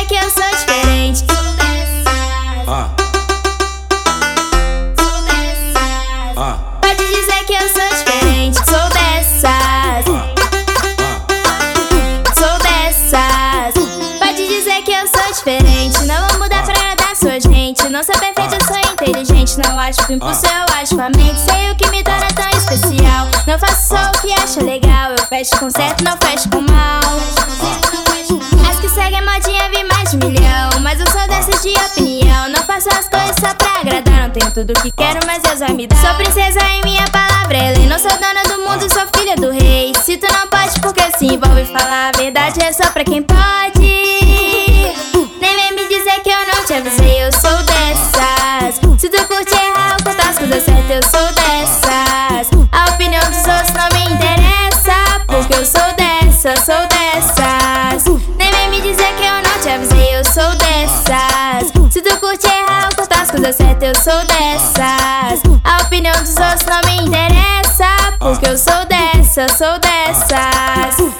dizer que eu sou diferente. Sou dessas. Pode dizer que eu sou diferente. Sou dessas. Sou dessas. Pode dizer que eu sou diferente. Não vou mudar pra agradar sua gente. Não sou perfeita, eu sou inteligente. Não acho com impulso, eu acho com a mente. Sei o que me torna tão especial. Não faço só o que acho legal. Eu fecho com certo, não fecho com mal. As que seguem a modinha vi mais de 1 milhão. Mas eu sou dessas de opinião. Não faço as coisas só pra agradar. Não tenho tudo que quero, mas Deus vai me dar. Sou princesa e minha palavra é lei. Não sou dona do mundo, sou filha do rei. Se tu não pode, porque se envolve, falar a verdade é só pra quem pode. Nem vem me dizer que eu não te avisei. Eu sou dessas. Se tu curte errar ou contar as coisas certas, eu sou dessas. A opinião dos outros não me interessa, porque eu sou dessas, sou dessas. Nem vem me dizer que eu não te avisei. Eu sou dessas. Se tu curte errar ou contar as coisas certas, eu sou dessas. A opinião dos outros não me interessa, porque eu sou dessas, sou dessas.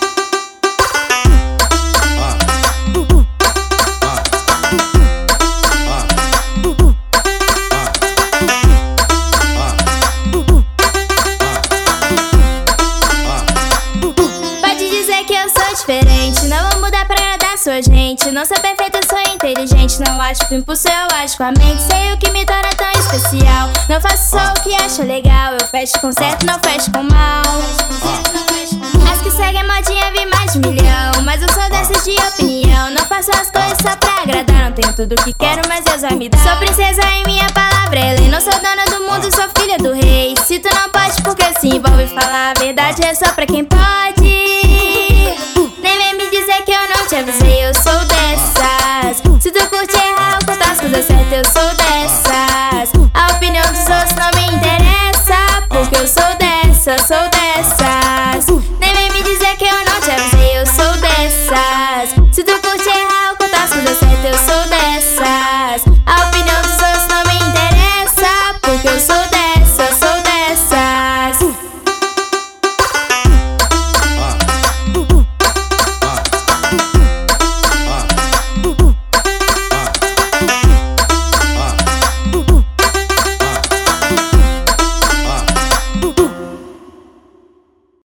Diferente, não vou mudar pra agradar sua gente. Não sou perfeita, eu sou inteligente. Não acho com impulso, eu acho com a mente. Sei o que me torna tão especial. Não faço só o que acho legal. Eu fecho com certo, não fecho com mal. As que seguem a modinha vi mais de 1 milhão. Mas eu sou dessas de opinião. Não faço as coisas só pra agradar. Não tenho tudo que quero, mas Deus vai me dar. Sou princesa e minha palavra é lei. Não sou dona do mundo, sou filha do rei. Se tu não pode, porque se envolve, falar a verdade é só pra quem pode. Nem vem me dizer que eu não te avisei. Eu sou dessas. Se tu curte errar ou contar as coisas certas, eu sou dessas. A opinião dos outros não me interessa, porque eu sou dessas, sou dessas.